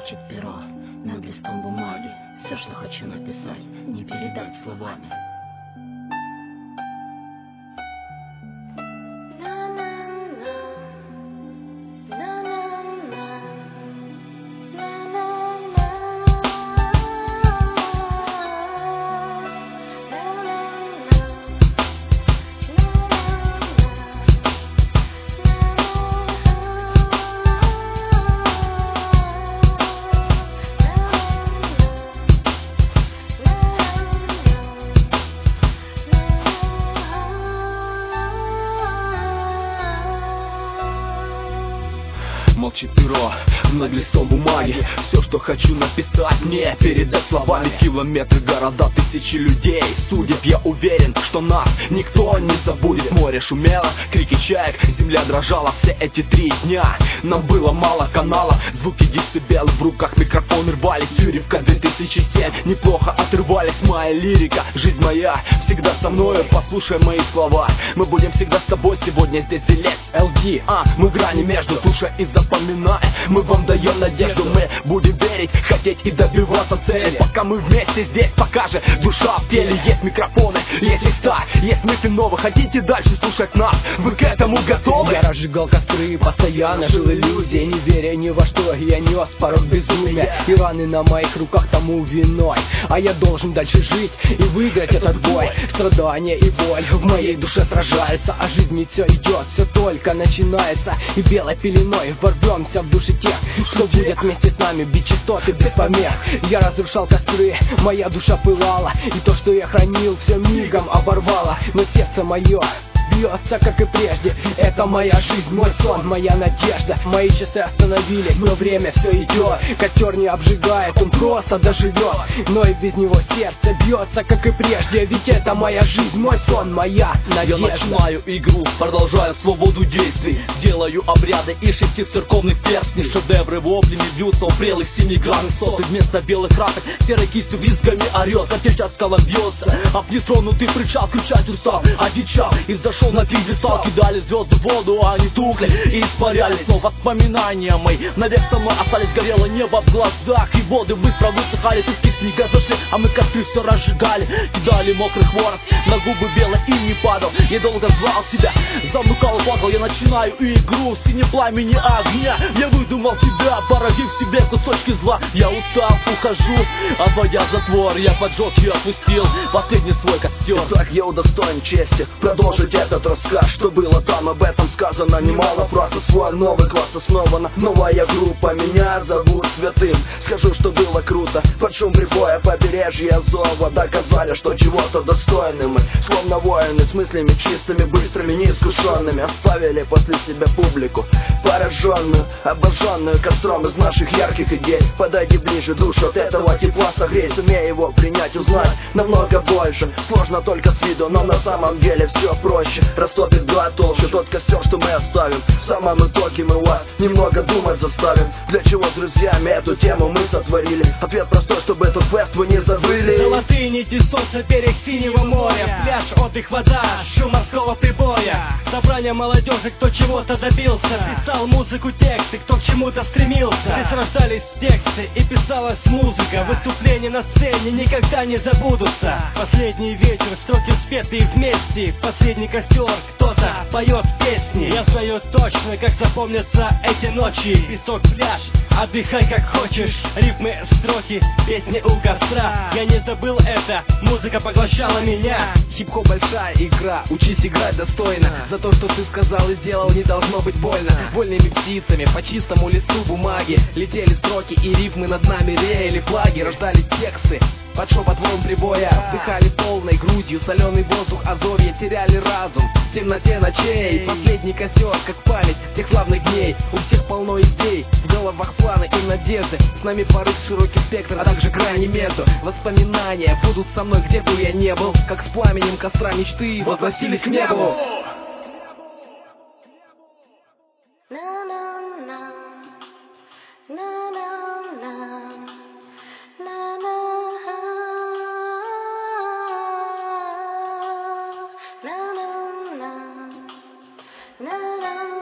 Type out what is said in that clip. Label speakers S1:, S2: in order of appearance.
S1: Молчит перо над листом бумаги. Все, что хочу написать, не передать словами.
S2: Молчит перо над листом бумаги. Все, что хочу написать, не передать словами. Километры, города, тысячи людей, судеб. Я уверен, что нас никто не забудет. Море шумело, крики чаек, земля дрожала. Все эти 3 дня нам было мало канала. Звуки децибелы, в руках микрофон рвались. Юрьевка 2007, неплохо отрывались. Моя лирика, жизнь моя, всегда со мною. Послушай мои слова, мы будем всегда с тобой. Сегодня здесь Зелец, LD, мы грани между. Слушай и запоминай, мы вам даем надежду. Мы будем верить, хотеть и добиваться цели. Пока мы вместе здесь, пока же душа в теле. Есть микрофоны, есть листа, есть мысли новые. Хотите дальше слушать нас, вы к этому готовы?
S3: Я разжигал костры, постоянно жил иллюзией, не веря ни во что. Я нес порог безумия, и раны на моих руках тому виной. А я должен дальше жить и выиграть этот бой. Страдания и боль в моей душе сражаются, а жизнь не все идет, все только начинается. И белой пеленой ворвемся в души тех, что будет вместе с нами бить частоты без помех. Я разрушал костры, моя душа пылала, и то, что я хранил, все мигом оборвало. Но сердце мое бьется, как и прежде. Это моя жизнь, мой сон, моя надежда. Мои часы остановились, но время все идет. Костер не обжигает, он просто доживет. Но и без него сердце бьется, как и прежде. Ведь это моя жизнь, мой сон, моя надежда.
S2: Я начинаю игру, продолжаю свободу действий. Делаю обряды из 6 церковных перстней. Шедевры воплями бьются у прелых 7 грамм соты. Вместо белых красок серой кистью визгами орет. Как сейчас скалом бьется, а в нетронутый причал кричать устал, одичал и зашел на пьедестал. Кидали звезды в воду, а они тухли и испарялись. Но воспоминания мои навек со мной остались. Горело небо в глазах, и воды быстро высыхали. Пески снега зашли, а мы костры все разжигали. Кидали мокрый хворост, на губы белый им не падал. Я долго звал себя, замыкал и плакал. Я начинаю игру в синем пламени огня. Я выдумал тебя, породив в себе кусочки зла. Я устал, ухожу, отводя затвор. Я поджег и опустил последний свой костер.
S4: Так я удостоен чести продолжить этот рассказ. Что было там, об этом сказано немало. Просто свой новый класс основана новая группа. Меня зовут Святым. Скажу, что было круто. Под шум прибоя побережья Азова доказали, что чего-то достойны мы. Словно воины с мыслями чистыми, быстрыми, неискушенными. Оставили после себя публику пораженную, обожженную костром из наших ярких идей. Подойди ближе, душу от этого тепла согрей. Сумей его принять, узнать намного больше. Сложно только с виду, но на самом деле все проще. Растопит 2 толще тот костер, что мы оставим. В самом итоге мы вас немного думать заставим. Для чего с друзьями эту тему мы сотворили? Ответ простой, чтобы этот фест вы не забыли.
S3: Золотые нити солнца, берег синего моря, пляж, отдых, вода, шум морского прибоя. Собрание молодежи, кто чего-то добился. Писал музыку, тексты, кто к чему-то стремился. Здесь рождались тексты и писалась музыка. Выступления на сцене никогда не забудутся. Последний вечер, строки спетые вместе. Последний костер, кто-то поет песни. Я знаю точно, как запомнятся эти ночи. Песок, пляж, отдыхай как хочешь. Рифмы, строки, песни у костра. Я не забыл это, музыка поглощала меня.
S5: Хип-хоп большая игра, учись играть достойно. За то, что ты сказал и сделал, не должно быть больно. Вольными птицами по чистому листу бумаги летели строки и рифмы, над нами реяли флаги. Рождались тексты под шепот волн прибоя. Вдыхали полной грудью соленый воздух Азовья. Теряли разум в темноте ночей. Последний костер, как память тех славных дней. У всех полно идей, в головах планы и надежды. С нами порыв широкий спектр, а также крайне между. Воспоминания будут со мной, где бы я не был. Как с пламенем костра мечты возносились к небу.
S1: Na na